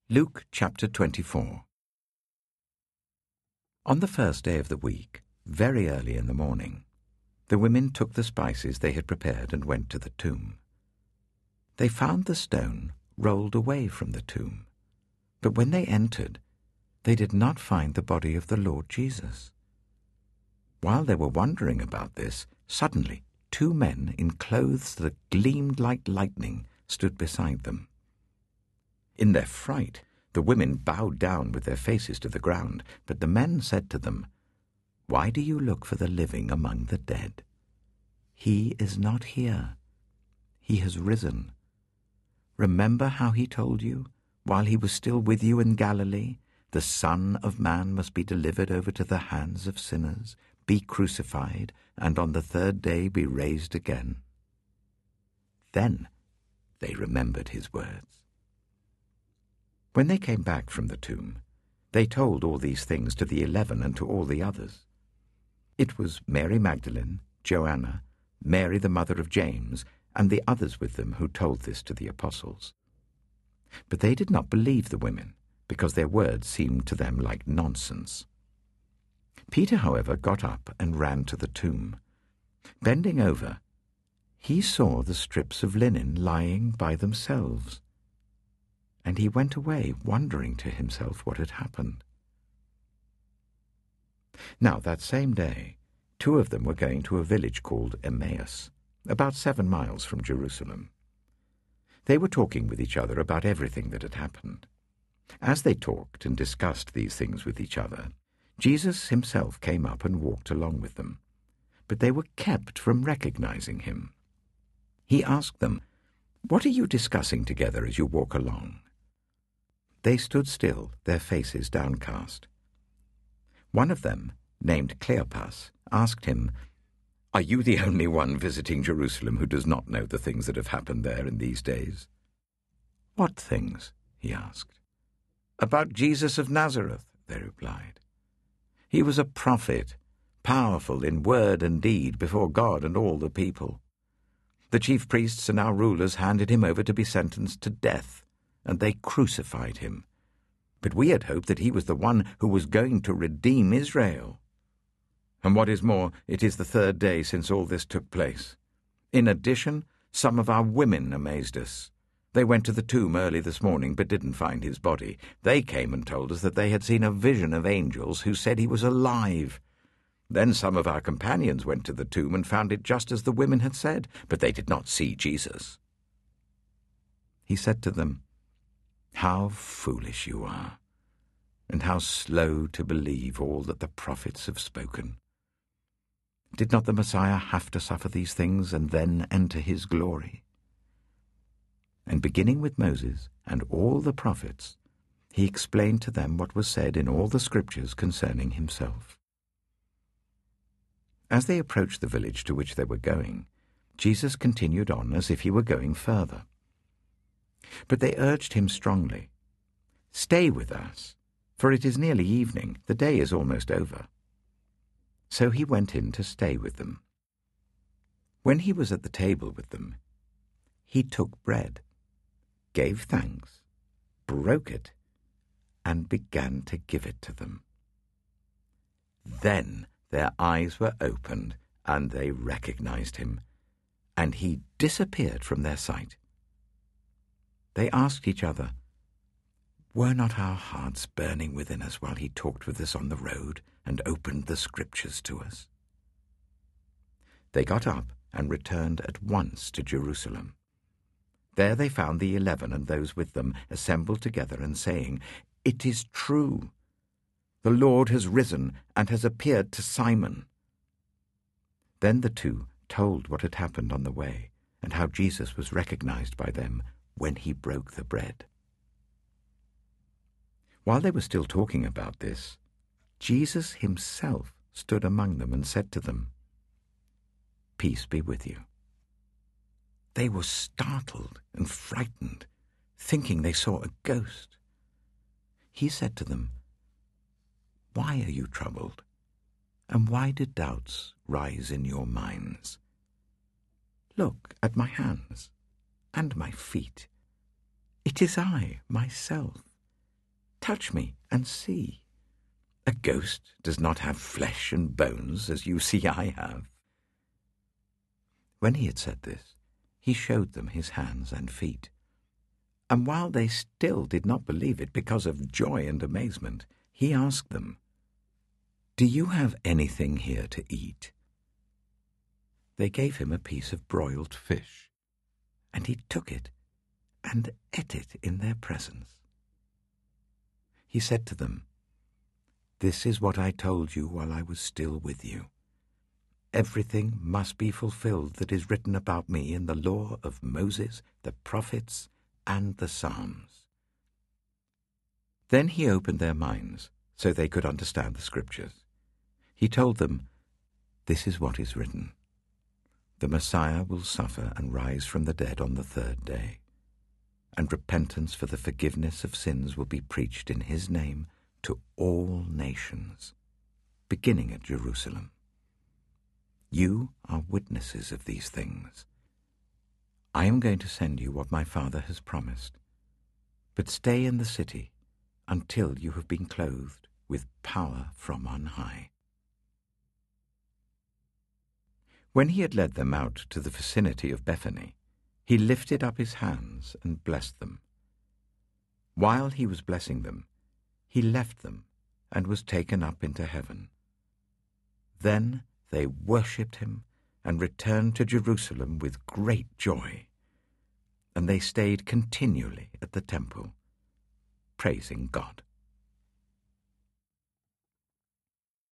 Luke chapter 24. On the first day of the week, very early in the morning, the women took the spices they had prepared and went to the tomb. They found the stone rolled away from the tomb, but when they entered, they did not find the body of the Lord Jesus. While they were wondering about this, suddenly 2 men in clothes that gleamed like lightning stood beside them. In their fright, the women bowed down with their faces to the ground, but the men said to them, "Why do you look for the living among the dead? He is not here. He has risen. Remember how he told you, while he was still with you in Galilee, the Son of Man must be delivered over to the hands of sinners, be crucified, and on the 3rd day be raised again." Then they remembered his words. When they came back from the tomb, they told all these things to the 11 and to all the others. It was Mary Magdalene, Joanna, Mary the mother of James, and the others with them who told this to the apostles. But they did not believe the women, because their words seemed to them like nonsense. Peter, however, got up and ran to the tomb. Bending over, he saw the strips of linen lying by themselves, and he went away, wondering to himself what had happened. Now that same day, 2 of them were going to a village called Emmaus, about 7 miles from Jerusalem. They were talking with each other about everything that had happened. As they talked and discussed these things with each other, Jesus himself came up and walked along with them, but they were kept from recognizing him. He asked them, "What are you discussing together as you walk along?" They stood still, their faces downcast. One of them, named Cleopas, asked him, "Are you the only one visiting Jerusalem who does not know the things that have happened there in these days?" "What things?" he asked. "About Jesus of Nazareth," they replied. "He was a prophet, powerful in word and deed before God and all the people. The chief priests and our rulers handed him over to be sentenced to death, and they crucified him. But we had hoped that he was the one who was going to redeem Israel. And what is more, it is the 3rd day since all this took place. In addition, some of our women amazed us. They went to the tomb early this morning but didn't find his body. They came and told us that they had seen a vision of angels who said he was alive. Then some of our companions went to the tomb and found it just as the women had said, but they did not see Jesus." He said to them, "How foolish you are, and how slow to believe all that the prophets have spoken. Did not the Messiah have to suffer these things and then enter his glory?" And beginning with Moses and all the prophets, he explained to them what was said in all the scriptures concerning himself. As they approached the village to which they were going, Jesus continued on as if he were going further. But they urged him strongly, "Stay with us, for it is nearly evening, the day is almost over." So he went in to stay with them. When he was at the table with them, he took bread, gave thanks, broke it, and began to give it to them. Then their eyes were opened, and they recognized him, and he disappeared from their sight. They asked each other, "Were not our hearts burning within us while he talked with us on the road and opened the scriptures to us?" They got up and returned at once to Jerusalem. There they found the 11 and those with them assembled together and saying, "It is true. The Lord has risen and has appeared to Simon." Then the 2 told what had happened on the way and how Jesus was recognized by them when he broke the bread. While they were still talking about this, Jesus himself stood among them and said to them, "Peace be with you." They were startled and frightened, thinking they saw a ghost. He said to them, "Why are you troubled? And why do doubts rise in your minds? Look at my hands and my feet. It is I, myself. touch me and see. A ghost does not have flesh and bones, as you see I have." When he had said this, he showed them his hands and feet. And while they still did not believe it because of joy and amazement, he asked them, "Do you have anything here to eat?" They gave him a piece of broiled fish, and he took it and ate it in their presence. He said to them, "This is what I told you while I was still with you. Everything must be fulfilled that is written about me in the law of Moses, the prophets, and the Psalms." Then he opened their minds so they could understand the Scriptures. He told them, "This is what is written. The Messiah will suffer and rise from the dead on the third day, and repentance for the forgiveness of sins will be preached in his name to all nations, beginning at Jerusalem. You are witnesses of these things. I am going to send you what my Father has promised, but stay in the city until you have been clothed with power from on high." When he had led them out to the vicinity of Bethany, he lifted up his hands and blessed them. While he was blessing them, he left them and was taken up into heaven. Then they worshipped him and returned to Jerusalem with great joy, and they stayed continually at the temple, praising God.